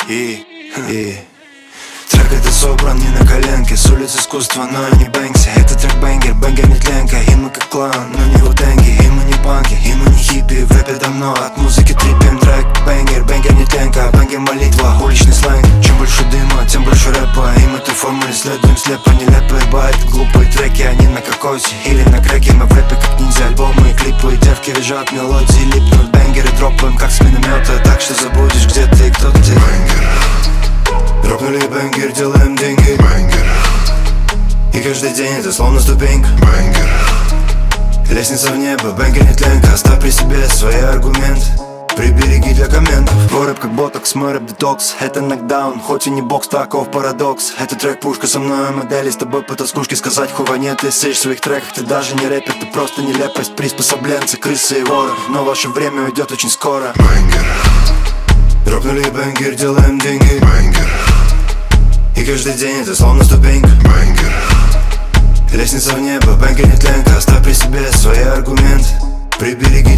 Трек это собран не на коленке, с улиц искусства, но не Бэнкси. Это трек бэнгер, бэнгер не тленка. И мы как клан, но не утенги. И мы не панки, и мы не хиппи. В рэпе давно от музыки триппим. Трек бэнгер, бэнгер не тленка. Бэнгер молитва, уличный сленг. Чем больше дыма, тем больше рэпа. И мы той формуле следуем слепо. Нелепые байт, глупые треки. Они на кокосе или на креке. Мы в рэпе как ниндзя, альбомы и клипы. Девки визжат, мелодии липнут. Бэнгеры дропаем как с миномета. Так что забудешь, где ты и кто ты. Дропнули бэнгер, делаем деньги. Бэнгер. И каждый день это словно ступенька. Бэнгер. Лестница в небо, бэнгер не тленка. Оставь при себе свои аргументы. Прибереги для комментов. Твой рэп как ботокс, мой рэп детокс. Это нокдаун, хоть и не бокс, таков парадокс. Это трек пушка, со мной модели. С тобой по тоскушке сказать хува нет. Ты сышь в своих треках, ты даже не рэпер. Ты просто нелепость, приспособленцы, крысы и воры. Но ваше время уйдет очень скоро. Бэнгер. Дропнули бэнгер, делаем деньги. Бэнгер. И каждый день это словно ступенька. Бэнгер. Лестница в небо, бэнгер не тленка. Оставь при себе свои аргументы. Прибереги